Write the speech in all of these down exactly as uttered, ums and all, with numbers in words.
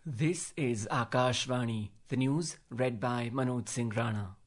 This is Akashvani, the news read by Manoj Singh Rana.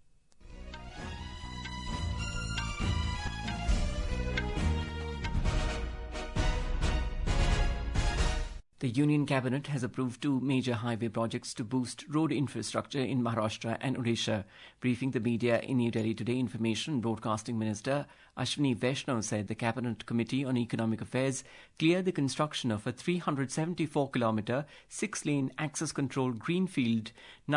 The Union Cabinet has approved two major highway projects to boost road infrastructure in Maharashtra and Odisha. Briefing the media in New Delhi today, Information and Broadcasting Minister Ashwini Vaishnaw said the Cabinet Committee on Economic Affairs cleared the construction of a three hundred seventy-four kilometre, six-lane access-controlled greenfield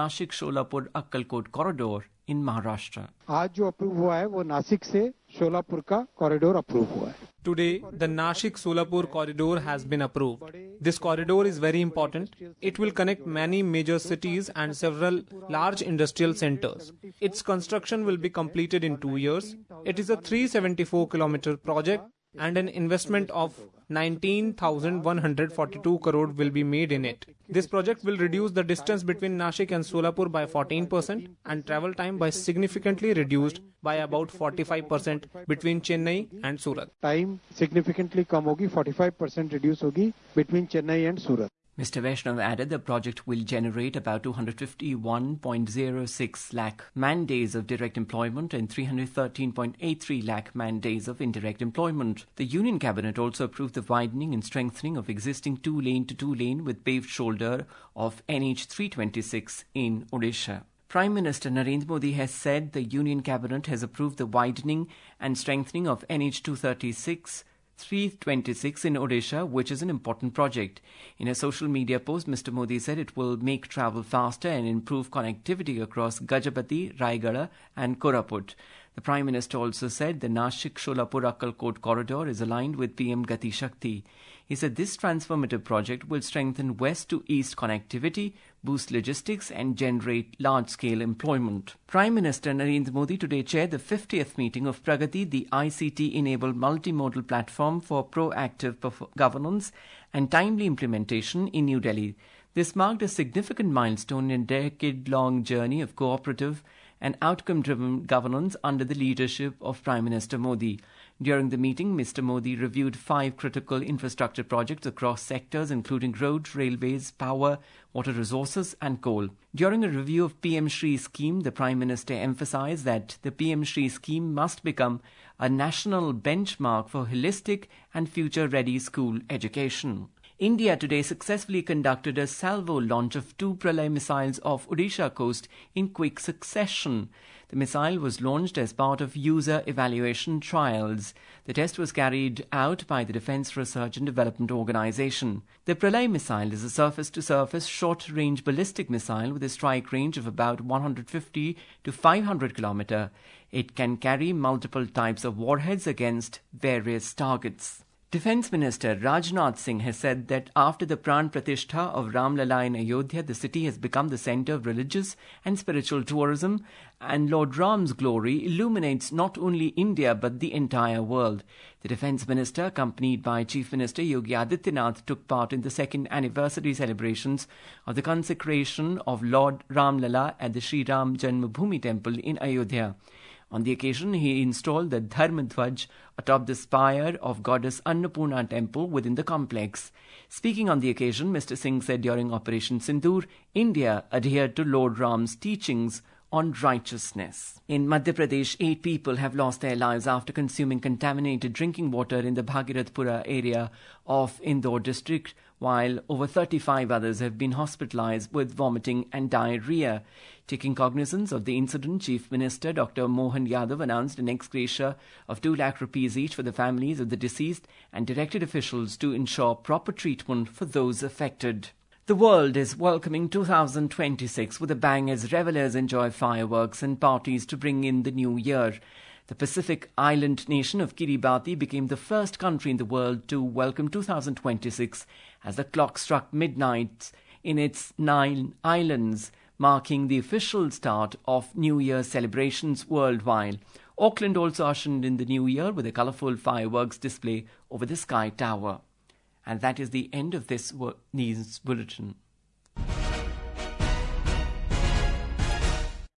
Nashik-Sholapur-Akkalkot corridor in Maharashtra. आज जो approve हुआ है वो नासिक से शोलापुर का corridor approve हुआ है. Today, the Nashik-Solapur corridor has been approved. This corridor is very important. It will connect many major cities and several large industrial centers. Its construction will be completed in two years. It is a three hundred seventy-four kilometre project and an investment of nineteen thousand one hundred forty-two crore will be made in it. This project will reduce the distance between Nashik and Solapur by fourteen percent and travel time by significantly reduced by about forty-five percent between Chennai and Surat. Time significantly कम होगी, forty-five percent reduce होगी between Chennai and Surat. Mister Vaishnav added the project will generate about two hundred fifty-one point zero six lakh man-days of direct employment and three hundred thirteen point eight three lakh man-days of indirect employment. The Union Cabinet also approved the widening and strengthening of existing two-lane to two-lane with paved shoulder of N H three twenty-six in Odisha. Prime Minister Narendra Modi has said the Union Cabinet has approved the widening and strengthening of N H two thirty-six three twenty-six in Odisha, which is an important project. In a social media post, Mister Modi said it will make travel faster and improve connectivity across Gajapati, Raigada and Koraput. The Prime Minister also said the Nashik-Sholapur-Akkalkot corridor is aligned with P M Gati Shakti. He said this transformative project will strengthen west to east connectivity, boost logistics and generate large-scale employment. Prime Minister Narendra Modi today chaired the fiftieth meeting of Pragati, the I C T-enabled multimodal platform for proactive governance and timely implementation in New Delhi. This marked a significant milestone in a decade-long journey of cooperative and outcome-driven governance under the leadership of Prime Minister Modi. During the meeting, Mister Modi reviewed five critical infrastructure projects across sectors including roads, railways, power, water resources and coal. During a review of P M Shri scheme, the Prime Minister emphasized that the P M Shri scheme must become a national benchmark for holistic and future-ready school education. India today successfully conducted a salvo launch of two Pralay missiles off Odisha coast in quick succession. The missile was launched as part of user evaluation trials. The test was carried out by the Defence Research and Development Organisation. The Pralay missile is a surface-to-surface short-range ballistic missile with a strike range of about one hundred fifty to five hundred kilometres. It can carry multiple types of warheads against various targets. Defence Minister Rajnath Singh has said that after the Pran Pratishtha of Ram Lala in Ayodhya, the city has become the centre of religious and spiritual tourism, and Lord Ram's glory illuminates not only India but the entire world. The Defence Minister, accompanied by Chief Minister Yogi Adityanath, took part in the second anniversary celebrations of the consecration of Lord Ram Lala at the Sri Ram Janmabhoomi Temple in Ayodhya. On the occasion, he installed the Dharma Dhwaj atop the spire of Goddess Annapurna temple within the complex. Speaking on the occasion, Mister Singh said during Operation Sindoor, India adhered to Lord Ram's teachings on righteousness. In Madhya Pradesh, eight people have lost their lives after consuming contaminated drinking water in the Bhagirathpura area of Indore district, while over thirty-five others have been hospitalized with vomiting and diarrhea. Taking cognizance of the incident, Chief Minister Doctor Mohan Yadav announced an ex gratia of two lakh rupees each for the families of the deceased and directed officials to ensure proper treatment for those affected. The world is welcoming two thousand twenty-six with a bang as revelers enjoy fireworks and parties to bring in the new year. The Pacific island nation of Kiribati became the first country in the world to welcome two thousand twenty-six as the clock struck midnight in its nine islands, marking the official start of New Year celebrations worldwide. Auckland also ushered in the new year with a colourful fireworks display over the Sky Tower. And that is the end of this news bulletin.